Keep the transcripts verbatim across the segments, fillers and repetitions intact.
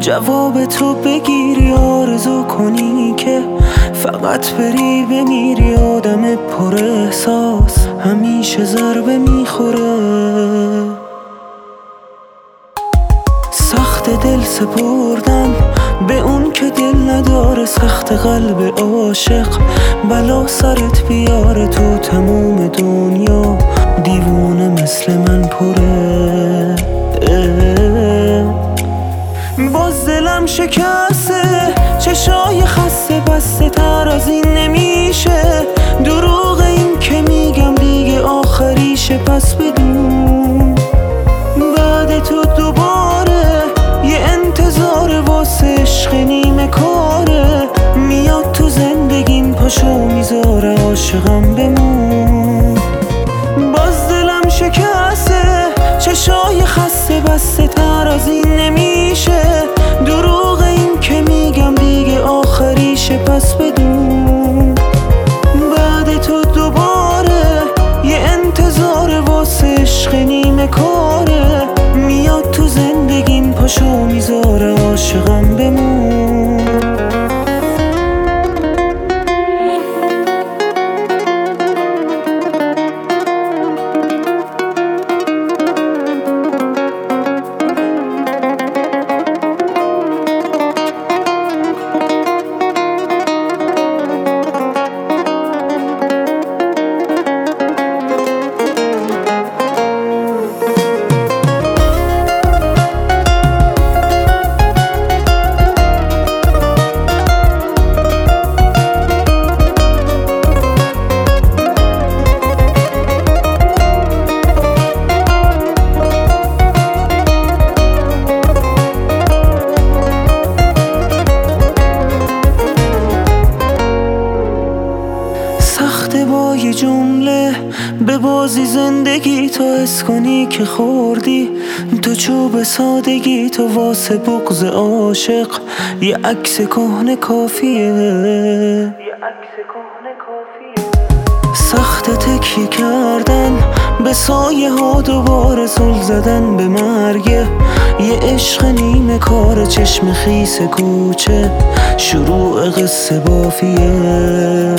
جواب تو بگیری، آرزو کنی که فقط بری بمیری. آدم پر احساس همیشه ضربه میخوره. سخت دل سپردن به اون که دل نداره، سخت قلب عاشق بلا سرت بیاره. تو تموم دنیا دیوونه مثل من پره. باز دلم شکسته، چشای خسته، بسته تر از این نمیشه. دروغ این که میگم دیگه آخریشه، پس بدون بعد تو دوباره یه انتظار واسه عشق نیمه کاره. میاد تو زندگیم پاشو میذاره عاشقم بمون. باز دلم شکسته، چشای خسته، بسته تر از این نمیشه. دروغ این که میگم دیگه آخریشه، پس بدون بعد تو دوباره یه انتظار واسه عشق نیمه کاره. میاد تو زندگیم پاشو میذاره عاشقم بمون. با یه جمله به بازی زندگی تو حس کنی که خوردی تو چوب سادگی. تو واسه بغض عاشق یه عکس کهنه کافیه. سخت تکیه کردن به سایه ها، دوباره زل زدن به مرگه. یه عشق نیمه کار، چشم خیس کوچه، شروع قصه بافیه.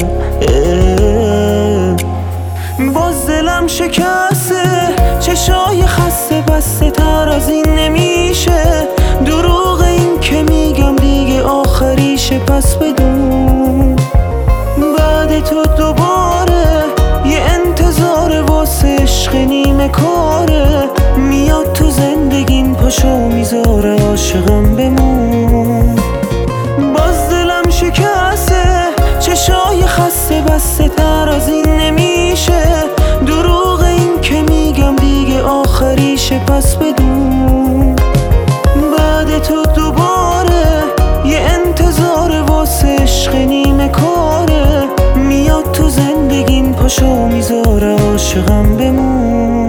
باز دلم شکسته، چشای خسته، بسته تر از این نمیشه. دروغ این که میگم دیگه آخریشه، پس بدون بعد تو دوباره یه انتظار واسه عشق نیمه کاره. میاد تو زندگیم پاشو میذاره عاشقم بمون. باز دلم شکسته، چشای خسته، بسته تر از این نمیشه. دروغ این که میگم دیگه آخریشه، پس بدون بعد تو دوباره یه انتظار واسه عشق نیمه کاره. میاد تو زندگیم پاشو میذاره عاشقم بمون.